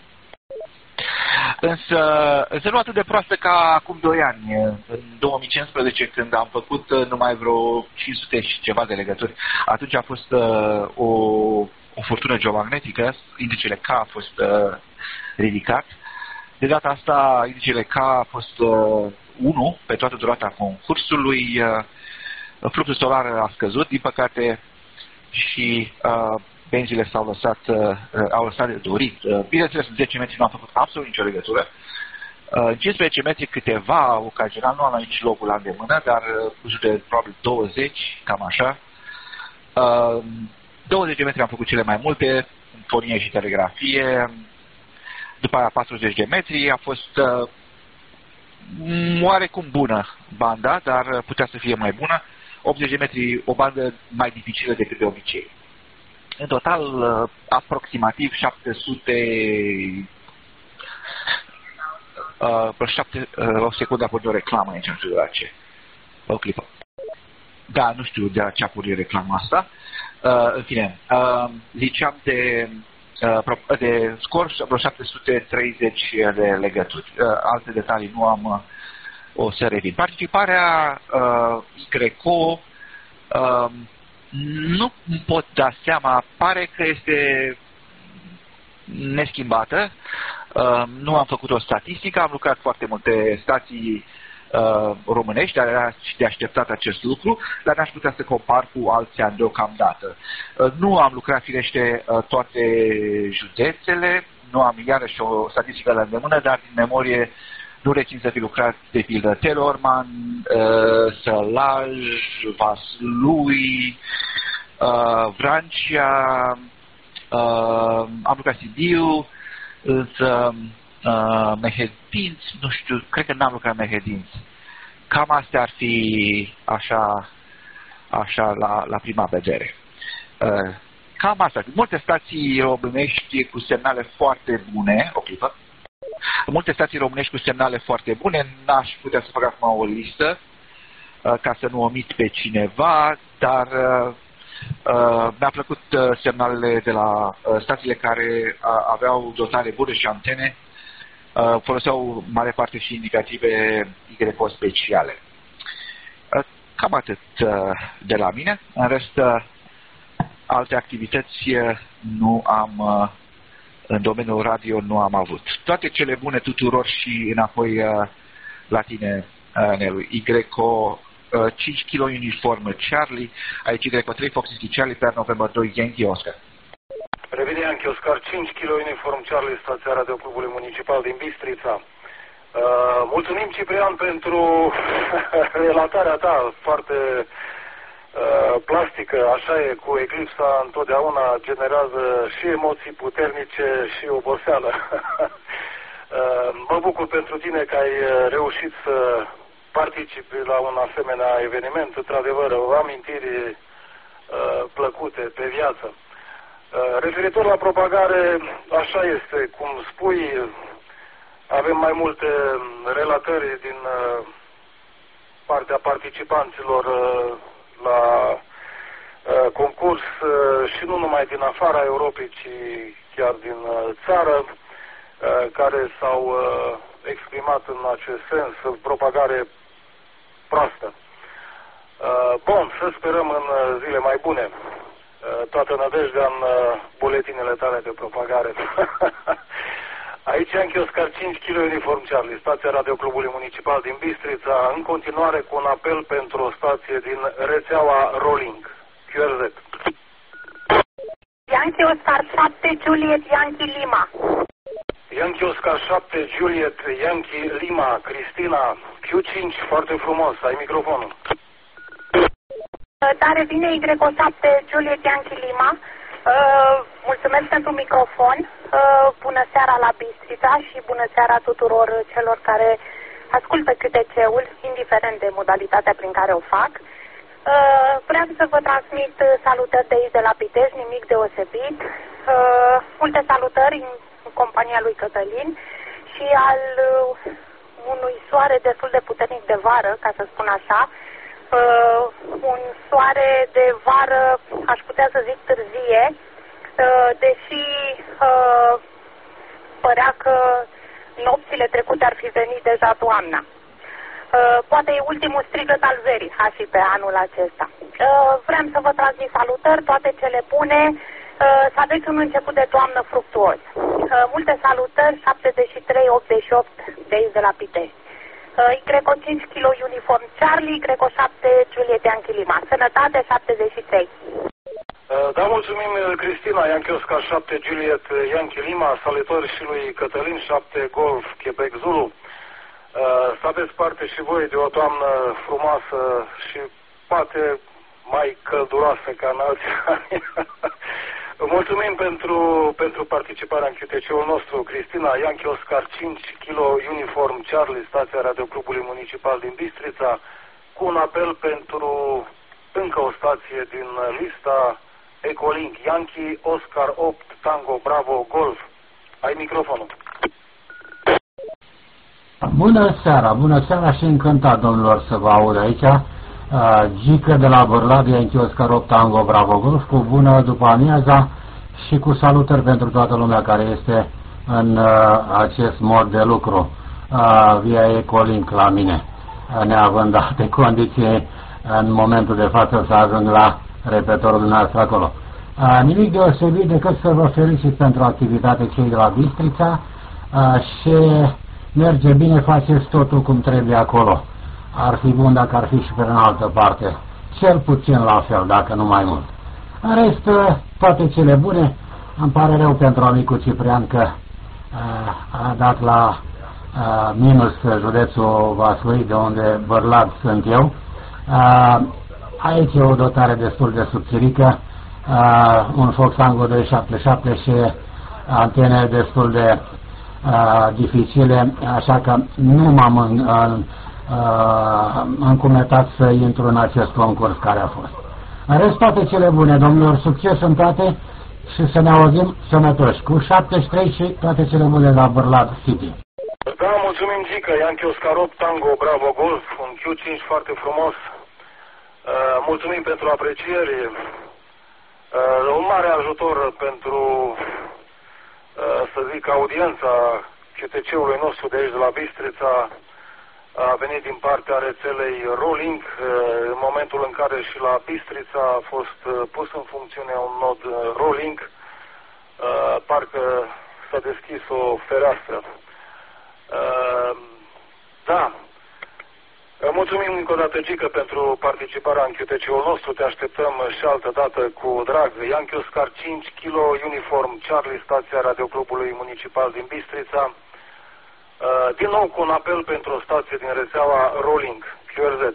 Însă, însă nu atât de proastă ca acum doi ani, în două mii cincisprezece, când am făcut numai vreo cinci sute și ceva de legături. Atunci a fost uh, o, o furtună geomagnetică, indicele K a fost uh, ridicat. De data asta, indicele K a fost uh, unu pe toată durata concursului. Uh, fluxul solar a scăzut, din păcate, și uh, benzile s-au lăsat, uh, au lăsat de dorit. Uh, bineînțeles, în zece metri nu am făcut absolut nicio legătură. Uh, în cincisprezece metri câteva, ocazional, nu am aici locul la îndemână, dar uh, în jur de probabil douăzeci, cam așa. Uh, douăzeci de metri am făcut cele mai multe, în fonie și telegrafie. După aia patruzeci de metri a fost uh, oarecum bună banda, dar putea să fie mai bună. optzeci de metri, o bandă mai dificilă decât de obicei. În total, aproximativ șapte sute, Uh, șapte, uh, o secundă apoi de o reclamă aici, nu știu de la ce. O clipă. Da, nu știu de la ce a pornit reclama asta. Uh, în fine, uh, ziceam de, uh, de scor, vreo șapte sute treizeci de legături. Uh, alte detalii nu am, uh, o să revin. Participarea uh, Igreco uh, nu pot da seama, pare că este neschimbată. Uh, nu am făcut o statistică, am lucrat foarte multe stații uh, românești, dar era și de așteptat acest lucru, dar n-aș putea să compar cu alții ani deocamdată. Uh, nu am lucrat, firește, uh, toate județele, nu am iarăși o statistică la îndemână, dar din memorie nu rețin să fi lucrat de pildă Telorman, uh, Sălaj, Vaslui, uh, Vrancea, uh, am lucrat Sibiu, însă uh, Mehedinți, nu știu, cred că n-am lucrat Mehedinți. Cam astea ar fi așa, așa la, la prima vedere. Uh, cam asta. Multe stații românești cu semnale foarte bune, o clipă. Multe stații românești cu semnale foarte bune, n-aș putea să fac acum o listă uh, ca să nu omit pe cineva, dar uh, uh, mi-a plăcut uh, semnalele de la uh, stațiile care uh, aveau dotare bună și antene, uh, foloseau mare parte și indicative Igreco speciale. Uh, cam atât uh, de la mine. În rest, uh, alte activități uh, nu am uh, în domeniul radio nu am avut. Toate cele bune tuturor și înapoi uh, la tine, uh, Nelu. Igreco uh, cinci kilo uniform Charlie, aici Igreco trei Fox Charlie, per November doi Yankee Oscar. Revine Yankee Oscar cinci kilo uniform Charlie, stația radioclubului municipal din Bistrița. Uh, mulțumim, Ciprian, pentru relatarea ta foarte plastică, așa e, cu eclipsa întotdeauna generează și emoții puternice și oboseală. Mă bucur pentru tine că ai reușit să participi la un asemenea eveniment, într-adevăr, amintiri plăcute pe viață. Referitor la propagare, așa este, cum spui, avem mai multe relatări din partea participanților la uh, concurs uh, și nu numai din afara Europei, ci chiar din uh, țară, uh, care s-au uh, exprimat în acest sens, propagare proastă. Uh, bun, să sperăm în uh, zile mai bune. Uh, toată nădejdea în uh, buletinele tale de propagare. Aici Yankee Oscar cinci kilo uniform Charlie, stația radioclubului municipal din Bistrița, în continuare cu un apel pentru o stație din rețeaua Rolling. Q R Z. Yankee Oscar șapte Juliet Yankee Lima. Yankee Oscar șapte Juliet Yankee Lima, Cristina, Q cinci, foarte frumos, ai microfonul. Dar vine Y șapte Juliet Yankee Lima. Uh, mulțumesc pentru microfon, uh, bună seara la Bistrița și bună seara tuturor celor care ascultă Q T C-ul, indiferent de modalitatea prin care o fac. Uh, vreau să vă transmit salutări de aici de la Pitești, nimic deosebit, uh, multe salutări în, în compania lui Cătălin și al uh, unui soare destul de puternic de vară, ca să spun așa. Uh, un soare de vară, aș putea să zic târzie, uh, deși uh, părea că nopțile trecute ar fi venit deja toamna. Uh, poate e ultimul strigăt al verii, a fi pe anul acesta. Uh, vreau să vă transmit salutări, toate cele bune, uh, să aveți un început de toamnă fructuos. Uh, multe salutări, șaptezeci și trei optzeci și opt de aici de la Pitești. Igreco cinci kilo uniform Charlie, Igreco șapte Juliet Yankee Lima. Sănătate, șaptezeci și trei. Da, mulțumim, Cristina. Yankee Oscar șapte Juliet Yankee Lima. Salutări și lui Cătălin șapte Golf Quebec Zulu. Să aveți parte și voi de o toamnă frumoasă și poate mai călduroasă ca în alții ani. Mulțumim pentru, pentru participarea în Q T C-ul nostru, Cristina. Yankee Oscar cinci kilo uniform Charlie, stația radioclubului municipal din Bistrița, cu un apel pentru încă o stație din lista Ecolink. Yankee Oscar opt Tango Bravo Golf. Ai microfonul. Bună seara, bună seara și încântat, domnilor, să vă aud aici. Gică de la Bârlad, Yankee Oscar opt Tango Bravo Golf, cu bună după amiaza și cu salutări pentru toată lumea care este în acest mod de lucru via Ecolink la mine, neavând alte condiții în momentul de față să ajung la repetorul dumneavoastră acolo. Nimic deosebit decât să vă felicit pentru activitate cei de la Bistrița și merge bine, faceți totul cum trebuie acolo. Ar fi bun dacă ar fi și pe în altă parte, cel puțin la fel, dacă nu mai mult. În rest, toate cele bune. Îmi pare rău pentru amicul Ciprian că a dat la minus județul Vaslui, de unde Bârlad sunt eu. Aici e o dotare destul de subțirică, un Fox Tango doi șapte șapte și antene destul de Uh, dificile, așa că nu m-am uh, uh, încumetat să intru în acest concurs care a fost. În rest, toate cele bune, domnilor, succes în toate și să ne auzim sănătoși. Cu șaptezeci și trei și toate cele bune la Bârlad City. Da, mulțumim, Gică, Yankee Oscar opt Tango Bravo Golf, un Q cinci foarte frumos. Uh, mulțumim pentru aprecieri. Uh, un mare ajutor pentru să zic, audiența Q T C-ului nostru de aici de la Bistrița a venit din partea rețelei Rolling, în momentul în care și la Bistrița a fost pus în funcțiune un nod Rolling, parcă s-a deschis o fereastră. Da. Mulțumim încă o dată, Gică, pentru participarea în Q T C-ul nostru. Te așteptăm și altă dată cu drag. Yankee Oscar cinci Kilo Uniform Charlie, stația Radioclubului Municipal din Bistrița. Din nou cu un apel pentru o stație din rețeaua Rolling, Q R Z.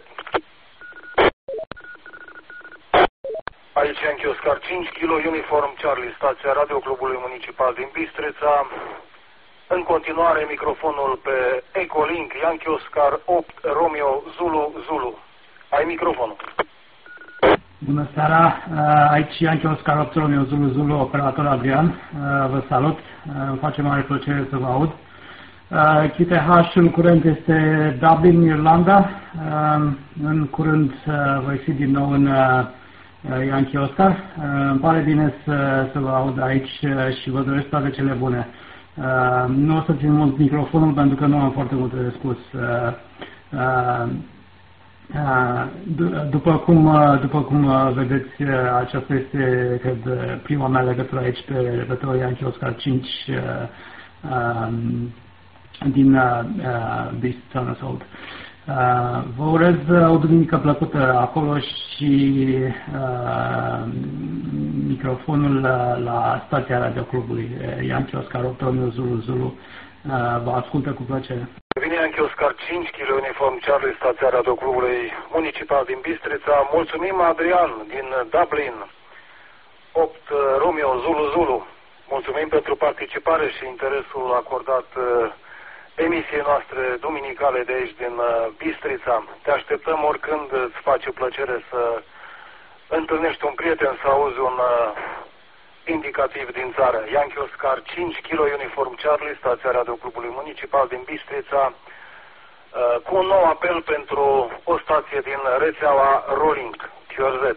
Aici Yankee Oscar cinci Kilo Uniform Charlie, stația Radioclubului Municipal din Bistrița. În continuare, microfonul pe Ecolink, Yankee Oscar opt Romeo Zulu Zulu. Ai microfonul. Bună seara, aici Yankee Oscar opt Romeo Zulu Zulu, operator Adrian. Vă salut, îmi face mare plăcere să vă aud. Q T H-ul curent este Dublin, Irlanda. În curând voi fi din nou în Yankee Oscar. Îmi pare bine să, să vă aud aici și vă doresc toate cele bune. Uh, nu o să țin mult microfonul pentru că nu am foarte multe de spus. Uh, uh, uh, după, cum, uh, după cum uh, vedeți, uh, aceasta este, cred, prima mea legătură aici pe repetorul Yankee Oscar cinci uh, uh, din uh, uh, Beast Tunnels. Uh, vă urez o duminică plăcută acolo și uh, microfonul la, la stația Radioclubului Yankee Oscar opt Romeo Zulu Zulu uh, vă ascultă cu plăcere. Vine Yankee Oscar cinci Kilo Uniform Charlie, stația Radioclubului Municipal din Bistrița. Mulțumim, Adrian din Dublin, opt Romeo Zulu Zulu. Mulțumim pentru participare și interesul acordat uh, emisiei noastre duminicale de aici din Bistrița. Te așteptăm oricând îți face plăcere să întâlnești un prieten, să auzi un uh, indicativ din țară. Yankee Oscar cinci Kilo Uniform Charlie, stația Radioclubului Municipal din Bistrița, uh, cu un nou apel pentru o stație din rețeaua Rolling, Q R Z.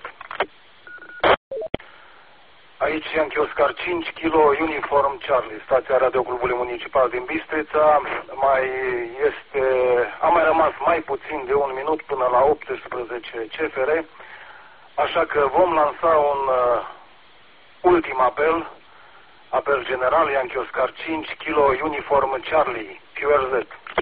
Aici Yankee Oscar cinci Kilo Uniform Charlie, stația Radioclubului Municipal din Bistrița. Mai este, a mai rămas mai puțin de un minut până la optsprezece C F R, așa că vom lansa un uh, ultim apel, apel general Yankee Oscar cinci Kilo Uniform Charlie, Q R Z.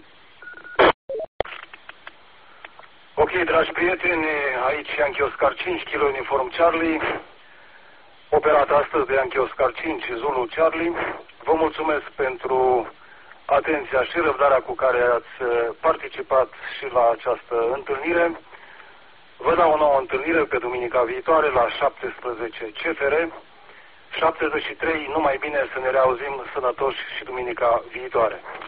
Ok, dragi prieteni, aici Yankee Oscar cinci Kilo Uniform Charlie, operat astăzi de Yankee Oscar cinci Zulu Charlie. Vă mulțumesc pentru atenția și răbdarea cu care ați participat și la această întâlnire. Vă dau o nouă întâlnire pe duminica viitoare la șaptesprezece C F R. șaptezeci și trei, numai bine, să ne reauzim sănătoși și duminica viitoare.